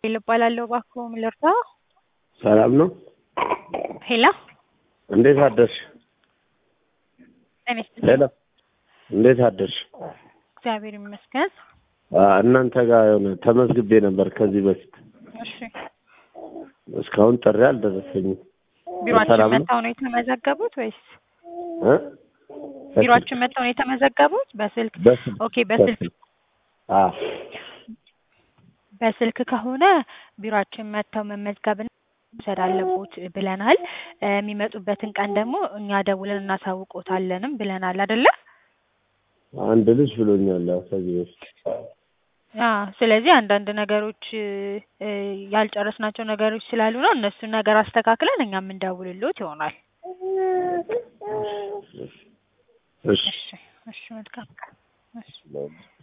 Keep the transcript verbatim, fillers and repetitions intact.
ይባላለሁ ባክዎ ምን ልርዳ? ሰላም ነው? ሄሎ እንዴት አደርሽ? እኔ ሄሎ እንዴት አደርሽ? እግዚአብሔር ይመስገን። እናንተ ጋር የሆነ ተመዝግቤ ነበር ከዚህ በፊት። እሺ እስካሁን ጥሪ አልደረሰኝም። ቢሮአችን መጥተው ነው የተመዘገቡት ወይስ? እ ቢሮአችን መጥተው ነው የተመዘገቡት? በስልክ በስልክ ኦኬ በስልክ አዎ በስልክ ከሆነ ቢሮአችን መጥተው መመዝገብና መውሰድ አለቦት ብለናል። የሚመጡበትን ቀን ደግሞ እኛ ደውለን እናሳውቆታለንም ብለናል አይደለ? አንድ ልጅ ብሎኛል ከዚህ በፊት። አዎ ስለዚህ አንዳንድ ነገሮች ያልጨረስናቸው ነገሮች ስላሉ ነው እነሱን ነገር አስተካክለን እኛም እንደውልልዎት ይሆናል። እሺ እሺ እሺ መልካም ቀን። እሺ